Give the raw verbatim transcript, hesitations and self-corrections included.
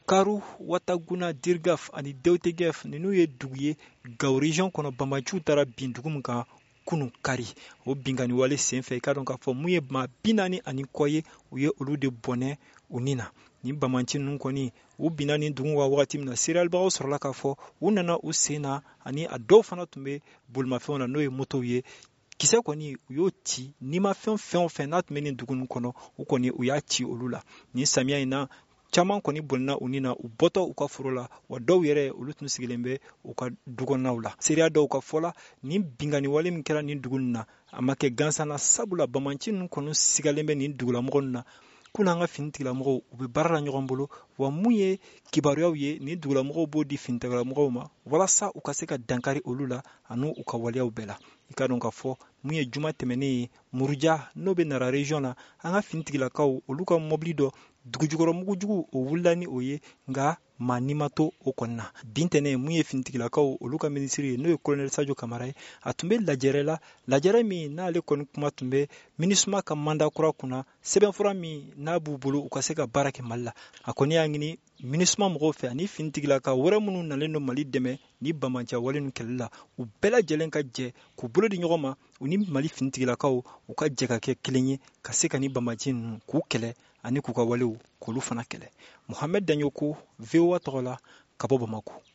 Karu, Wataguna, Dirgaf ani Deutegef ninu ye dugu ye Gawo region kɔnɔ Banbanciw taara bin dugu min kan kunu kari o bingani wale sen fɛ i ka dɔn k'a fɔ mun ye maa bi naani ani kɔ ye u ye olu de bɔnɛ u ni na ni Banbanci ninnu kɔni u binna ni dugu wa wagati min na seriyalibagaw sɔrɔla k'a fɔ u nana u sen na ani a dɔw fana tun bɛ bolimafɛnw na n'o ye motow ye kisɛ kɔni u y'o ci ni ma fɛn fɛn o fɛn n'a tun bɛ nin dugu ninnu kɔnɔ u kɔni u y'a ci olu la ni samiya in na caman kɔni bolina u ni na u bɔtɔ u ka foro la wa dɔw yɛrɛ olu tun sigilen bɛ u ka dukɔnɔnaw la seriya dɔw ka fɔ la nin bingani wale min kɛra nin dugu ninnu na a ma kɛ gansan na sabula Banbanci ninnu kɔni sigalen bɛ nin dugulamɔgɔ ninnu na kunna an ka finitigilamɔgɔw u bɛ baara la ɲɔgɔn bolo wa mun ye kibaruyaw ye ni dugulamɔgɔw b'o di finitigilamɔgɔw ma walasa u ka se ka dankari olu la ani u ka waleyaw bɛɛ la i ka dɔn ka fɔ mun ye juma tɛmɛnen ye Muruja n'o bɛ Nara region na an ka finitigilakaw olu ka mobili dɔ dugujukɔrɔ mugujugu o wulila ni o ye nka maa ni ma to o kɔnɔna na bintɛnɛ mun ye finitigilakaw olu ka minisiri ye n'o ye colonel Sajo Kamara ye a tun bɛ lajɛrɛ la lajɛrɛ min n'ale kɔni kuma tun bɛ MINUSMA ka mandat kura kunna sɛbɛnfura min n'a b'u bolo u ka se ka baara kɛ Mali la a kɔni y'a ɲini MINUSMA mɔgɔw fɛ ani finitigilaka wɛrɛ minnu nalen don Mali dɛmɛ ni Banbanciya wale ninnu kɛlɛli la u bɛɛ lajɛlen ka jɛ k'u bolo di ɲɔgɔn ma u ni Mali finitigilakaw u ka jɛ ka kɛ kelen ye ka se ka ni Banbanci ninnu k'u kɛlɛ ani k'u ka walew k'olu fana kɛlɛ Mohamed Danyoko V O A tɔgɔ la ka bɔ Bamako.